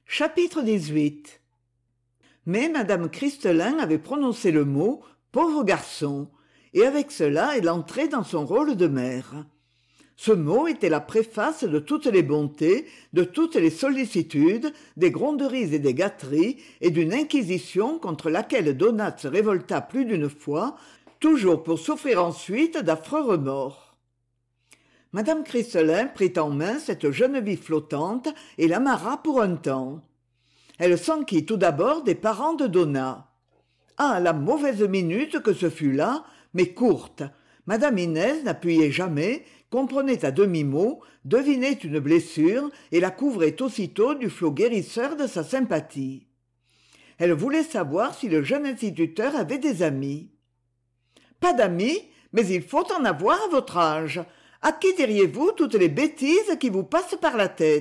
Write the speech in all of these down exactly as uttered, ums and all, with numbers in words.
Chapitre dix-huit. Mais madame Christelin avait prononcé le mot « pauvre garçon », et avec cela elle entrait dans son rôle de mère. Ce mot était la préface de toutes les bontés, de toutes les sollicitudes, des gronderies et des gâteries, et d'une inquisition contre laquelle Donat se révolta plus d'une fois, toujours pour souffrir ensuite d'affreux remords. Madame Christelin prit en main cette jeune vie flottante et l'amarra pour un temps. Elle s'enquit tout d'abord des parents de Donat. Ah, la mauvaise minute que ce fut là, mais courte. Madame Inès n'appuyait jamais, comprenait à demi-mot, devinait une blessure et la couvrait aussitôt du flot guérisseur de sa sympathie. Elle voulait savoir si le jeune instituteur avait des amis. « Pas d'amis, mais il faut en avoir à votre âge. À qui diriez-vous toutes les bêtises qui vous passent par la tête ?»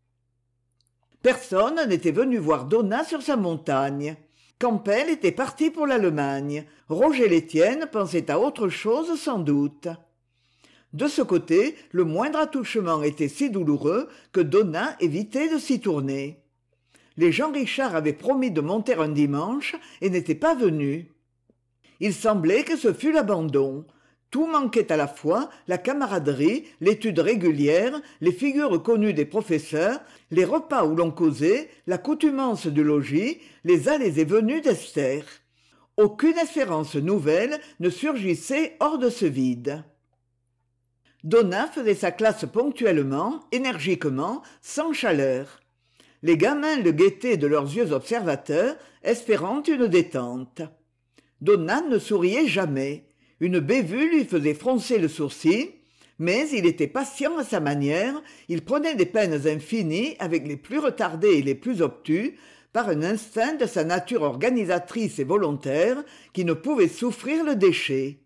Personne n'était venu voir Donat sur sa montagne. Campbell était parti pour l'Allemagne. Roger Létienne pensait à autre chose sans doute. De ce côté, le moindre attouchement était si douloureux que Donat évitait de s'y tourner. Les Jean Richard avaient promis de monter un dimanche et n'étaient pas venus. Il semblait que ce fût l'abandon. Tout manquait à la fois, la camaraderie, l'étude régulière, les figures connues des professeurs, les repas où l'on causait, l'accoutumance du logis, les allées et venues d'Esther. Aucune espérance nouvelle ne surgissait hors de ce vide. Donat faisait sa classe ponctuellement, énergiquement, sans chaleur. Les gamins le guettaient de leurs yeux observateurs, espérant une détente. Donat ne souriait jamais. Une bévue lui faisait froncer le sourcil, mais il était patient à sa manière, il prenait des peines infinies avec les plus retardés et les plus obtus, par un instinct de sa nature organisatrice et volontaire qui ne pouvait souffrir le déchet.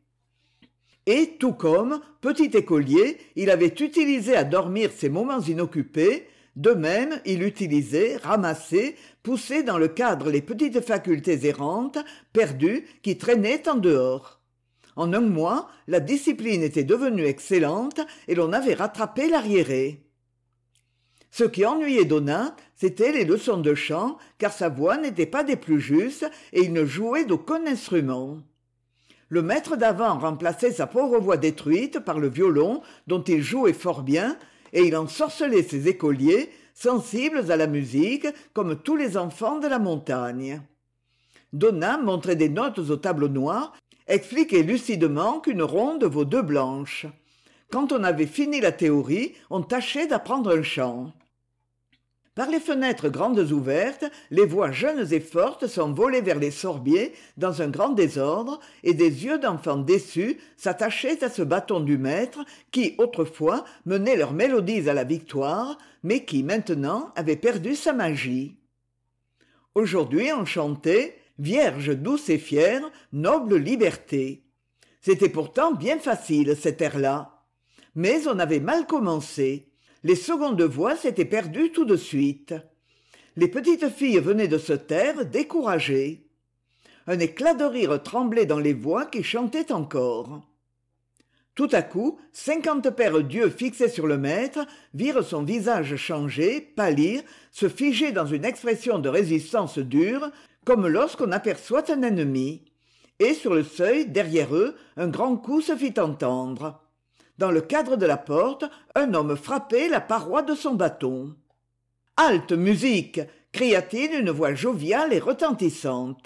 Et, tout comme, petit écolier, il avait utilisé à dormir ses moments inoccupés, de même il utilisait, ramassait, poussait dans le cadre les petites facultés errantes, perdues, qui traînaient en dehors. En un mois, la discipline était devenue excellente et l'on avait rattrapé l'arriéré. Ce qui ennuyait Donat, c'étaient les leçons de chant, car sa voix n'était pas des plus justes et il ne jouait d'aucun instrument. Le maître d'avant remplaçait sa pauvre voix détruite par le violon dont il jouait fort bien, et il ensorcelait ses écoliers, sensibles à la musique comme tous les enfants de la montagne. Donat montrait des notes au tableau noir, expliquait lucidement qu'une ronde vaut deux blanches. Quand on avait fini la théorie, on tâchait d'apprendre un chant. Par les fenêtres grandes ouvertes, les voix jeunes et fortes s'envolaient vers les sorbiers dans un grand désordre, et des yeux d'enfants déçus s'attachaient à ce bâton du maître qui, autrefois, menait leurs mélodies à la victoire, mais qui, maintenant, avait perdu sa magie. Aujourd'hui, on chantait « Vierge douce et fière, noble liberté ». C'était pourtant bien facile, cet air-là. Mais on avait mal commencé. Les secondes voix s'étaient perdues tout de suite. Les petites filles venaient de se taire, découragées. Un éclat de rire tremblait dans les voix qui chantaient encore. Tout à coup, cinquante paires d'yeux fixés sur le maître virent son visage changer, pâlir, se figer dans une expression de résistance dure, comme lorsqu'on aperçoit un ennemi. Et sur le seuil, derrière eux, un grand coup se fit entendre. Dans le cadre de la porte, un homme frappait la paroi de son bâton. « Halte, musique !» cria-t-il d'une voix joviale et retentissante.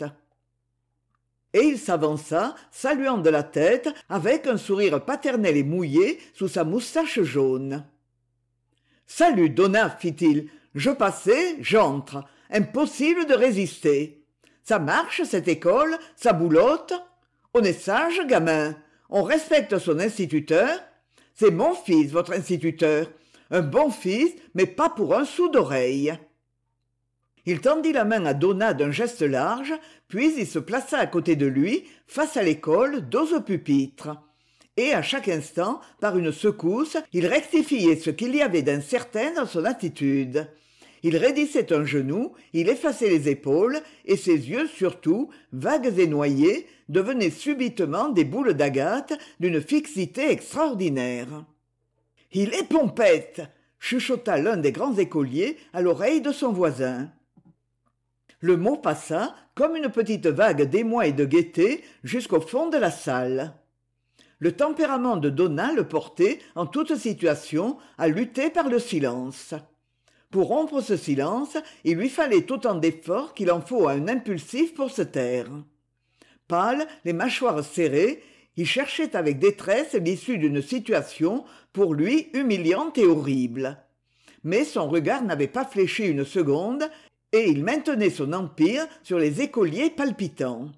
Et il s'avança, saluant de la tête, avec un sourire paternel et mouillé sous sa moustache jaune. « Salut, Donat, fit-il. Je passais, j'entre. Impossible de résister. Ça marche, cette école, ça boulotte. On est sage, gamin. On respecte son instituteur. C'est mon fils, votre instituteur. Un bon fils, mais pas pour un sou d'oreille. » Il tendit la main à Donat d'un geste large, puis il se plaça à côté de lui, face à l'école, dos au pupitre. Et à chaque instant, par une secousse, il rectifiait ce qu'il y avait d'incertain dans son attitude. Il raidissait un genou, il effaçait les épaules, et ses yeux surtout, vagues et noyés, devenaient subitement des boules d'agate d'une fixité extraordinaire. « Il est pompette !» chuchota l'un des grands écoliers à l'oreille de son voisin. Le mot passa, comme une petite vague d'émoi et de gaieté, jusqu'au fond de la salle. Le tempérament de Donat le portait, en toute situation, à lutter par le silence. Pour rompre ce silence, il lui fallait autant d'efforts qu'il en faut à un impulsif pour se taire. Pâle, les mâchoires serrées, il cherchait avec détresse l'issue d'une situation pour lui humiliante et horrible. Mais son regard n'avait pas fléchi une seconde, et il maintenait son empire sur les écoliers palpitants.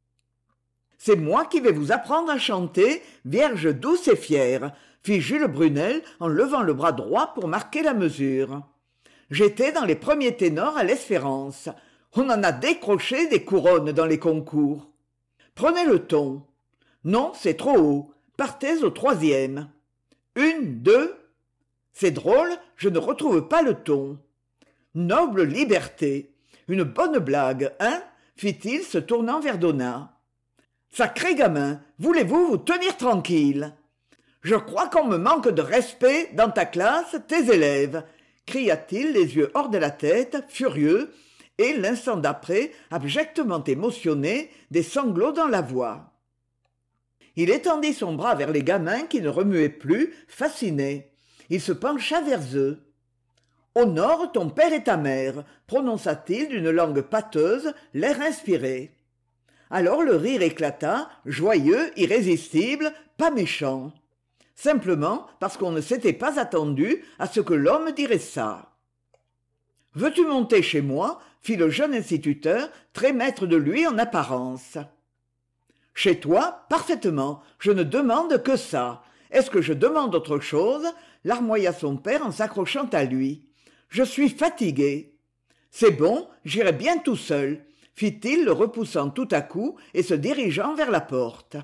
« C'est moi qui vais vous apprendre à chanter, Vierge douce et fière », fit Jules Brunel en levant le bras droit pour marquer la mesure. « J'étais dans les premiers ténors à l'Espérance. On en a décroché des couronnes dans les concours. Prenez le ton. Non, c'est trop haut. Partez au troisième. Une, deux. C'est drôle, je ne retrouve pas le ton. Noble liberté. Une bonne blague, hein ?» fit-il se tournant vers Donat. « Sacré gamin, voulez-vous vous tenir tranquille ? Je crois qu'on me manque de respect dans ta classe, tes élèves, » cria-t-il les yeux hors de la tête, furieux, et l'instant d'après, abjectement émotionné, des sanglots dans la voix. Il étendit son bras vers les gamins qui ne remuaient plus, fascinés. Il se pencha vers eux. « Honore ton père et ta mère », prononça-t-il d'une langue pâteuse, l'air inspiré. Alors le rire éclata, joyeux, irrésistible, pas méchant. Simplement parce qu'on ne s'était pas attendu à ce que l'homme dirait ça. « Veux-tu monter chez moi ?» fit le jeune instituteur, très maître de lui en apparence. « Chez toi, parfaitement, je ne demande que ça. Est-ce que je demande autre chose ?» larmoya son père en s'accrochant à lui. « Je suis fatigué. »« C'est bon, j'irai bien tout seul. » fit-il, le repoussant tout à coup et se dirigeant vers la porte.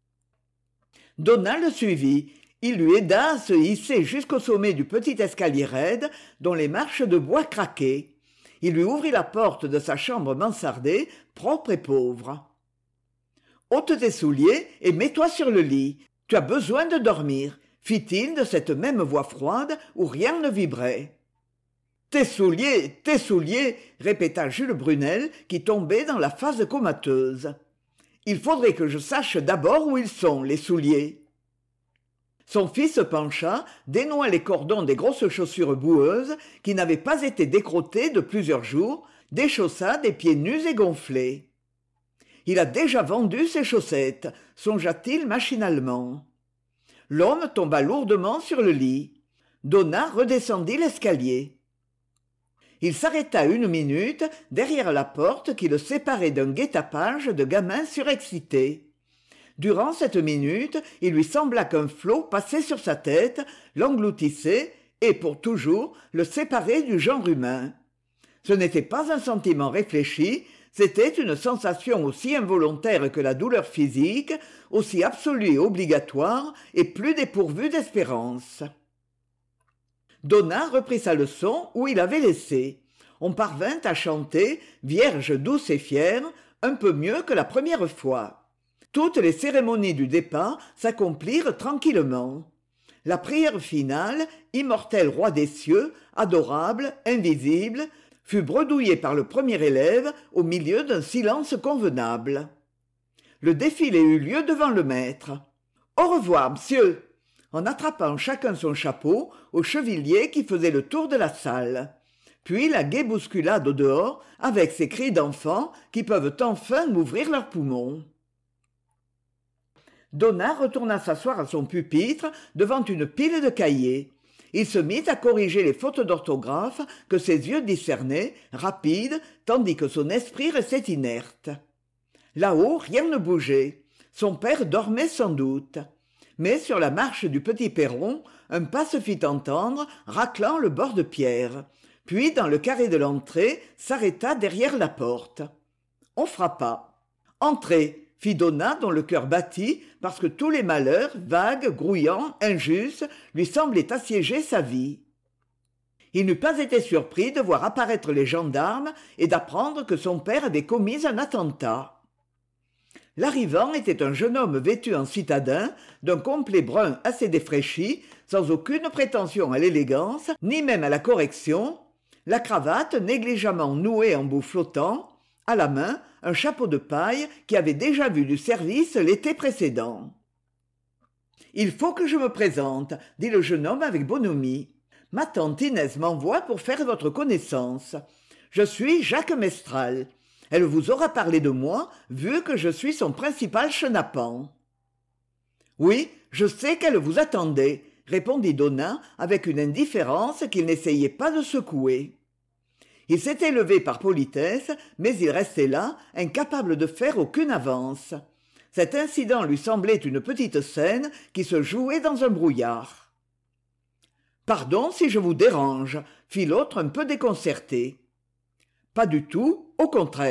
Donat le suivit. Il lui aida à se hisser jusqu'au sommet du petit escalier raide dont les marches de bois craquaient. Il lui ouvrit la porte de sa chambre mansardée, propre et pauvre. « Ôte tes souliers et mets-toi sur le lit. Tu as besoin de dormir, » fit-il de cette même voix froide où rien ne vibrait. « Tes souliers, tes souliers !» répéta Jules Brunel, qui tombait dans la phase comateuse. « Il faudrait que je sache d'abord où ils sont, les souliers. » Son fils se pencha, dénoua les cordons des grosses chaussures boueuses qui n'avaient pas été décrottées de plusieurs jours, déchaussa des pieds nus et gonflés. « Il a déjà vendu ses chaussettes », songea-t-il machinalement. L'homme tomba lourdement sur le lit. Donat redescendit l'escalier. Il s'arrêta une minute derrière la porte qui le séparait d'un guet-apens de gamins surexcités. Durant cette minute, il lui sembla qu'un flot passait sur sa tête, l'engloutissait et, pour toujours, le séparait du genre humain. Ce n'était pas un sentiment réfléchi, c'était une sensation aussi involontaire que la douleur physique, aussi absolue et obligatoire, et plus dépourvue d'espérance. Donat reprit sa leçon où il avait laissé. On parvint à chanter « Vierge douce et fière » un peu mieux que la première fois. Toutes les cérémonies du départ s'accomplirent tranquillement. La prière finale, immortel roi des cieux, adorable, invisible, fut bredouillée par le premier élève au milieu d'un silence convenable. Le défilé eut lieu devant le maître. « Au revoir, monsieur !» en attrapant chacun son chapeau au chevilier qui faisait le tour de la salle. Puis la gaie bousculade au dehors avec ces cris d'enfants qui peuvent enfin m'ouvrir leurs poumons. Donat retourna s'asseoir à son pupitre devant une pile de cahiers. Il se mit à corriger les fautes d'orthographe que ses yeux discernaient, rapides, tandis que son esprit restait inerte. Là-haut, rien ne bougeait. Son père dormait sans doute. Mais sur la marche du petit perron, un pas se fit entendre, raclant le bord de pierre. Puis, dans le carré de l'entrée, s'arrêta derrière la porte. On frappa. « Entrez !» fit Donat dont le cœur battit parce que tous les malheurs, vagues, grouillants, injustes, lui semblaient assiéger sa vie. Il n'eût pas été surpris de voir apparaître les gendarmes et d'apprendre que son père avait commis un attentat. L'arrivant était un jeune homme vêtu en citadin, d'un complet brun assez défraîchi, sans aucune prétention à l'élégance, ni même à la correction, la cravate négligemment nouée en bout flottant, à la main un chapeau de paille qui avait déjà vu du service l'été précédent. « Il faut que je me présente, » dit le jeune homme avec bonhomie. « Ma tante Inès m'envoie pour faire votre connaissance. Je suis Jacques Mestral. Elle vous aura parlé de moi, vu que je suis son principal chenapan. »« Oui, je sais qu'elle vous attendait, » répondit Donat avec une indifférence qu'il n'essayait pas de secouer. Il s'était levé par politesse, mais il restait là, incapable de faire aucune avance. Cet incident lui semblait une petite scène qui se jouait dans un brouillard. « Pardon si je vous dérange, » fit l'autre un peu déconcerté. « Pas du tout, au contraire. »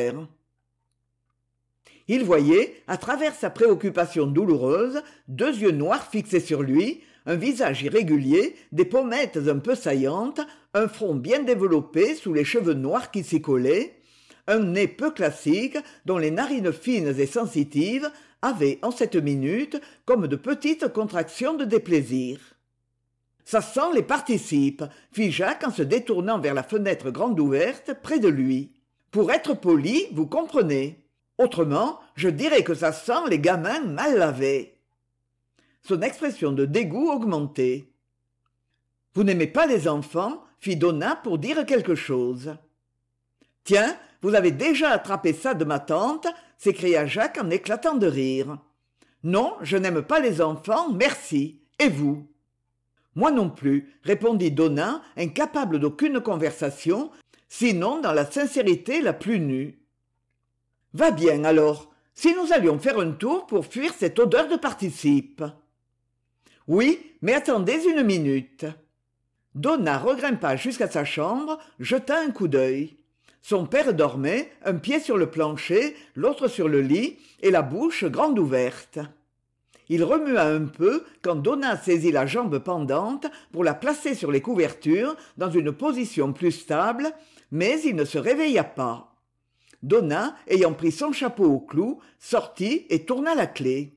Il voyait, à travers sa préoccupation douloureuse, deux yeux noirs fixés sur lui, un visage irrégulier, des pommettes un peu saillantes, un front bien développé sous les cheveux noirs qui s'y collaient, un nez peu classique dont les narines fines et sensitives avaient en cette minute comme de petites contractions de déplaisir. « Ça sent les participes, » fit Jacques en se détournant vers la fenêtre grande ouverte près de lui. « Pour être poli, vous comprenez. Autrement, je dirais que ça sent les gamins mal lavés. » Son expression de dégoût augmentait. « Vous n'aimez pas les enfants ?» fit Donat pour dire quelque chose. « Tiens, vous avez déjà attrapé ça de ma tante ?» s'écria Jacques en éclatant de rire. « Non, je n'aime pas les enfants, merci. Et vous ?» « Moi non plus, » répondit Donat, incapable d'aucune conversation, sinon dans la sincérité la plus nue. « Va bien alors, si nous allions faire un tour pour fuir cette odeur de participe. »« Oui, mais attendez une minute. » Donat regrimpa jusqu'à sa chambre, jeta un coup d'œil. Son père dormait, un pied sur le plancher, l'autre sur le lit, et la bouche grande ouverte. Il remua un peu quand Donat saisit la jambe pendante pour la placer sur les couvertures dans une position plus stable, mais il ne se réveilla pas. Donat, ayant pris son chapeau au clou, sortit et tourna la clé.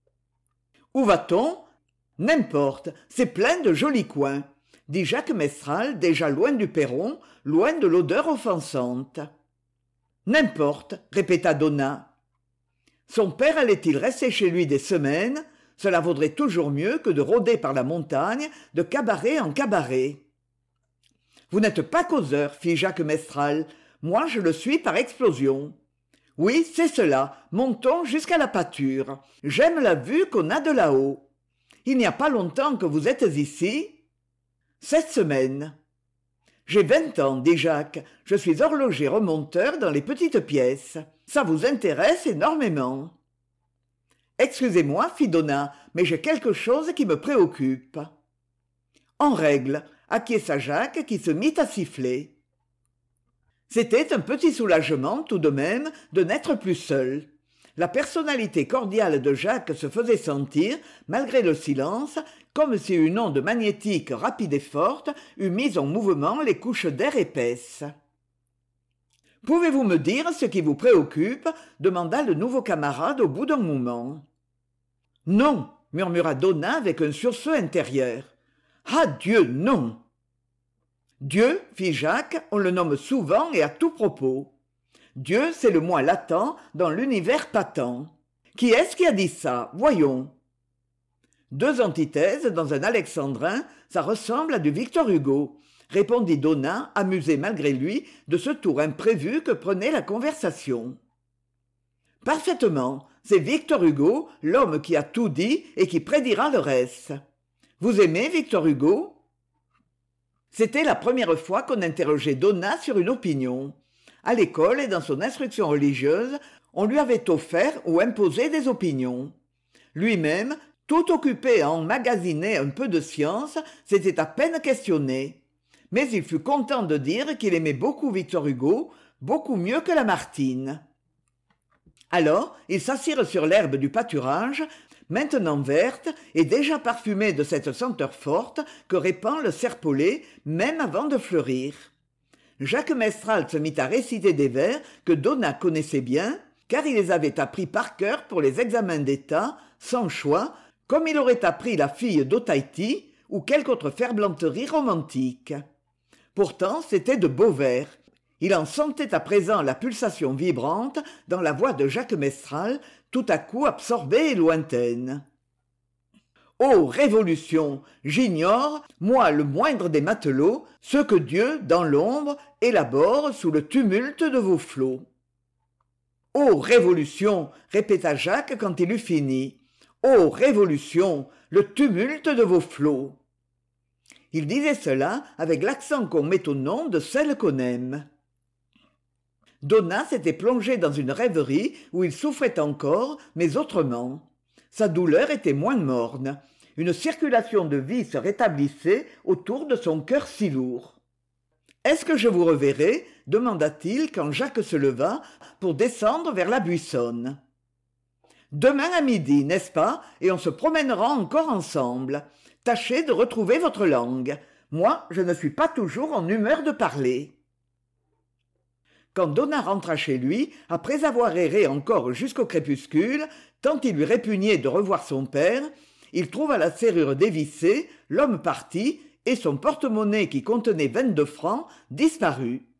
« Où va-t-on ? N'importe, c'est plein de jolis coins, » dit Jacques Mestral, déjà loin du perron, loin de l'odeur offensante. « N'importe, » répéta Donat. Son père allait-il rester chez lui des semaines ? Cela vaudrait toujours mieux que de rôder par la montagne, de cabaret en cabaret. « Vous n'êtes pas causeur, » fit Jacques Mestral. « Moi, je le suis par explosion. Oui, c'est cela, montons jusqu'à la pâture. J'aime la vue qu'on a de là-haut. Il n'y a pas longtemps que vous êtes ici ? » « Sept semaines. »« J'ai vingt ans, dit Jacques. Je suis horloger remonteur dans les petites pièces. Ça vous intéresse énormément. »« Excusez-moi, fit Donat, mais j'ai quelque chose qui me préoccupe. »« En règle, » acquiesça Jacques qui se mit à siffler. C'était un petit soulagement tout de même de n'être plus seul. La personnalité cordiale de Jacques se faisait sentir, malgré le silence, comme si une onde magnétique rapide et forte eût mis en mouvement les couches d'air épaisses. « Pouvez-vous me dire ce qui vous préoccupe ?» demanda le nouveau camarade au bout d'un moment. « Non !» murmura Donat avec un sursaut intérieur. « Ah Dieu, non !»« Dieu, fit Jacques, on le nomme souvent et à tout propos. Dieu, c'est le moi latent dans l'univers patent. Qui est-ce qui a dit ça ? Voyons. » Deux antithèses dans un alexandrin, ça ressemble à du Victor Hugo, répondit Donat, amusé malgré lui de ce tour imprévu que prenait la conversation. Parfaitement, c'est Victor Hugo, l'homme qui a tout dit et qui prédira le reste. Vous aimez Victor Hugo ? C'était la première fois qu'on interrogeait Donat sur une opinion. À l'école et dans son instruction religieuse, on lui avait offert ou imposé des opinions. Lui-même, tout occupé à emmagasiner un peu de science, s'était à peine questionné. Mais il fut content de dire qu'il aimait beaucoup Victor Hugo, beaucoup mieux que Lamartine. Alors, ils s'assirent sur l'herbe du pâturage, maintenant verte et déjà parfumée de cette senteur forte que répand le serpolet même avant de fleurir. Jacques Mestral se mit à réciter des vers que Donat connaissait bien, car il les avait appris par cœur pour les examens d'état, sans choix, comme il aurait appris la fille d'Otaïti ou quelque autre ferblanterie romantique. Pourtant, c'étaient de beaux vers. Il en sentait à présent la pulsation vibrante dans la voix de Jacques Mestral, tout à coup absorbée et lointaine. Ô révolution, j'ignore, moi le moindre des matelots, ce que Dieu, dans l'ombre, élabore sous le tumulte de vos flots. Ô révolution, répéta Jacques quand il eut fini. Ô révolution, le tumulte de vos flots. Il disait cela avec l'accent qu'on met au nom de celle qu'on aime. Donat s'était plongé dans une rêverie où il souffrait encore, mais autrement. Sa douleur était moins morne. Une circulation de vie se rétablissait autour de son cœur si lourd. « Est-ce que je vous reverrai ?» demanda-t-il quand Jacques se leva pour descendre vers la buissonne. « Demain à midi, n'est-ce pas, et on se promènera encore ensemble. Tâchez de retrouver votre langue. Moi, je ne suis pas toujours en humeur de parler. » Quand Donat rentra chez lui, après avoir erré encore jusqu'au crépuscule, tant il lui répugnait de revoir son père, il trouva la serrure dévissée, l'homme parti, et son porte-monnaie qui contenait vingt-deux francs disparut.